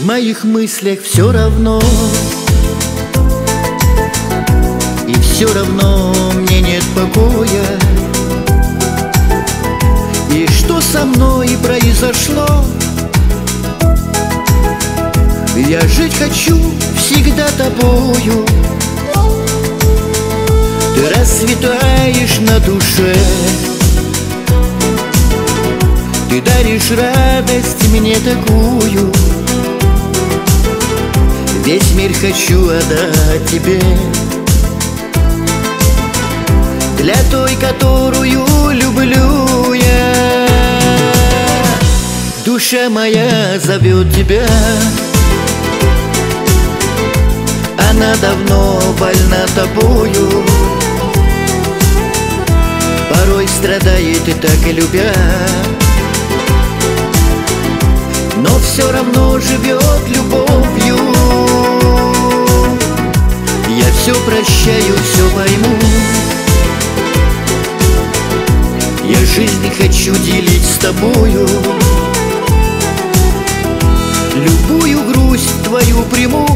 моих мыслях все равно, и все равно мне нет покоя. И что со мной произошло? Я жить хочу всегда тобою. Ты расцветаешь на душе, ты даришь радость мне такую. Весь мир хочу отдать тебе, для той, которую люблю я. Душа моя зовет тебя, она давно больна тобою. Порой страдает и так и любя, но все равно живет любовью. Я все прощаю, все пойму. Я жизнь хочу делить с тобою. Любую грусть твою приму.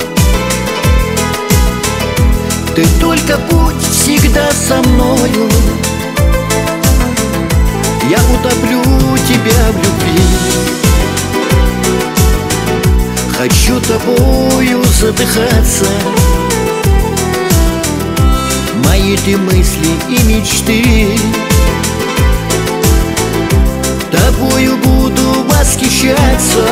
Ты только будь всегда со мною. Я утоплю тебя в любви. Хочу тобою задыхаться. Мои ты мысли и мечты. Тобою буду восхищаться.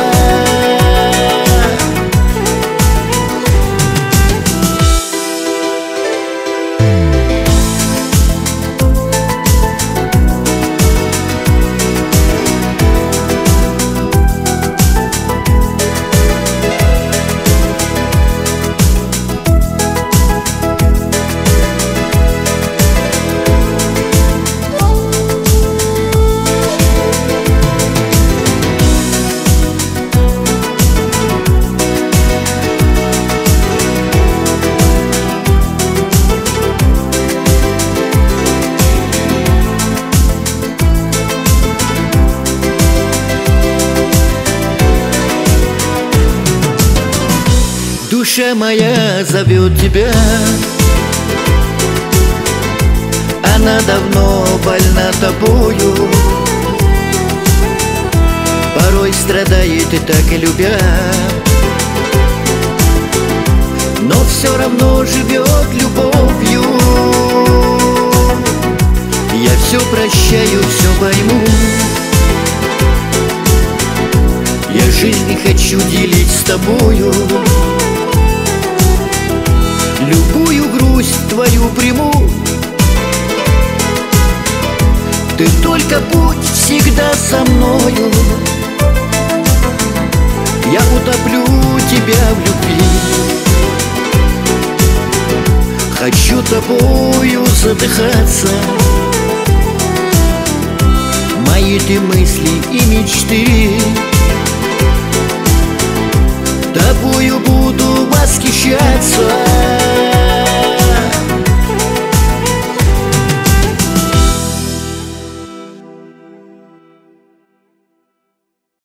Душа моя зовет тебя, она давно больна тобою. Порой страдает и так и любя, но все равно живет любовью. Я все прощаю, все пойму. Я жизнь хочу делить с тобою. Любую грусть твою приму. Ты только будь всегда со мною. Я утоплю тебя в любви. Хочу тобою задыхаться. Мои ты мысли и мечты. Тобою буду восхищаться.